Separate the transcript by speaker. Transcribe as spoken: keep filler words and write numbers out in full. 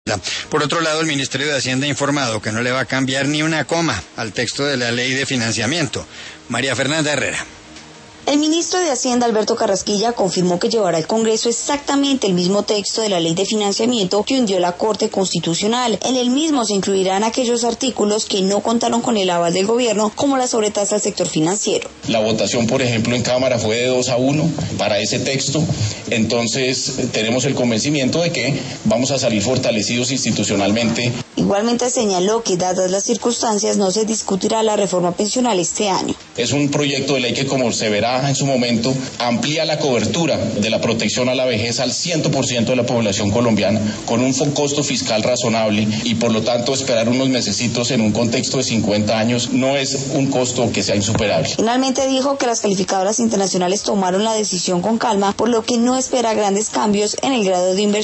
Speaker 1: Por otro lado, el Ministerio de Hacienda ha informado que no le va a cambiar ni una coma al texto de la ley de financiamiento. María Fernanda Herrera.
Speaker 2: El ministro de Hacienda, Alberto Carrasquilla, confirmó que llevará al Congreso exactamente el mismo texto de la ley de financiamiento que hundió la Corte Constitucional. En el mismo se incluirán aquellos artículos que no contaron con el aval del gobierno, como la sobretasa al sector financiero.
Speaker 3: La votación, por ejemplo, en Cámara fue de dos a uno para ese texto, entonces tenemos el convencimiento de que vamos a salir fortalecidos institucionalmente.
Speaker 2: Igualmente señaló que, dadas las circunstancias, no se discutirá la reforma pensional este año.
Speaker 3: Es un proyecto de ley que, como se verá en su momento, amplía la cobertura de la protección a la vejez al cien por ciento de la población colombiana, con un costo fiscal razonable, y por lo tanto esperar unos mesecitos en un contexto de cincuenta años no es un costo que sea insuperable.
Speaker 2: Finalmente dijo que las calificadoras internacionales tomaron la decisión con calma, por lo que no espera grandes cambios en el grado de inversión